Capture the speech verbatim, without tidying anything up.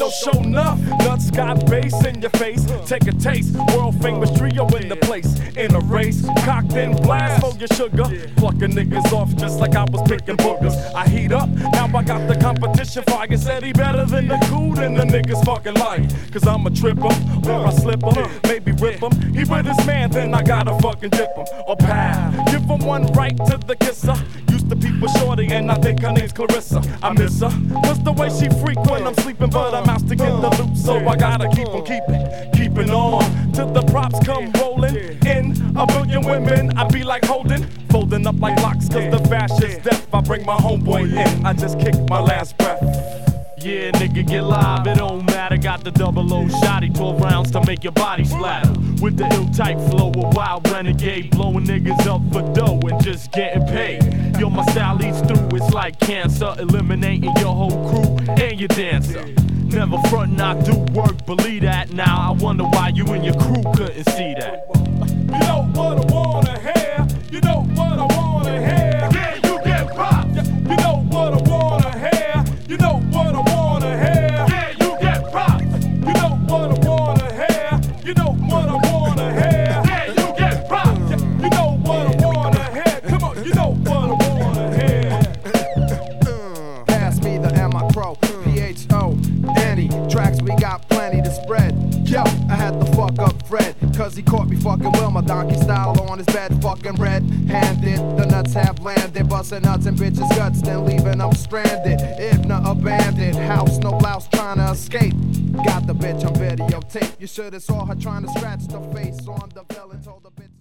yo, show enough. Nuts got bass in your face. Take a taste. World famous trio in the place. In a race, cocked and blast for your sugar. Plucking niggas off just like I was picking boogers. I heat up, now I got the competition fire. Said he better than the cool than the niggas fucking like. Cause I'm a tripper, or I slip him, maybe rip him. He with his man, then I gotta fucking dip him. Or pal, give him one right to the kisser. Used to peep with shorty and I think her name's Clarissa. I miss her, cause the way she freak when I'm sleeping. But I'm out to get the loot, so I gotta keep on keeping. Keeping on, till the props come rolling. In a billion women, I be like holding. Folding up like locks, cause the fashion's death. I bring my homeboy in, I just kick my last breath. Yeah, nigga, get live, it don't matter. Got the double O shotty, twelve rounds to make your body splatter. With the ill-type flow, a wild renegade, blowing niggas up for dough and just getting paid. Yo, my style leads through, it's like cancer, eliminating your whole crew and your dancer. Never frontin', I do work, believe that. Now I wonder why you and your crew couldn't see that. You know what I wanna hear? You know what I wanna hear? Yeah, you get popped. You know what I wanna hear? You know what I wanna hear? Yeah, you get popped. You know what I wanna hear? You know what I wanna hear? Yeah, you get popped. You know what I wanna hear? Come on, you know what I wanna hear? Pass me the M I Crow, P H O, Annie. Tracks we got plenty to spread. Yo, I had to fuck up Fred, cause he caught me fucking well. My donkey style on his bed, fucking red-handed. The nuts have landed, busting nuts and bitches' guts, then leaving them stranded. If not abandoned, house no blouse trying to escape. Got the bitch on videotape. You should've saw her trying to scratch the face on the villain. Told the bitch.